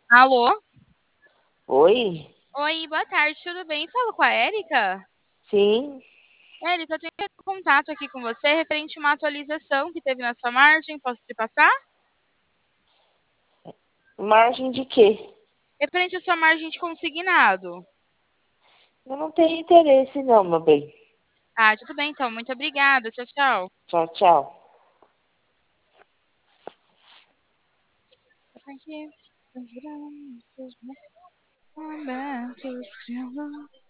Alô? Oi? Oi, boa tarde, tudo bem? Falo com a Érica? Sim. Érica, eu tenho contato aqui com você referente a uma atualização que teve na sua margem. Posso te passar? Margem de quê? Referente à sua margem de consignado. Eu não tenho interesse não, meu bem. Ah, tudo bem então. Muito obrigada. Tchau, tchau. Tchau, tchau. Thank you.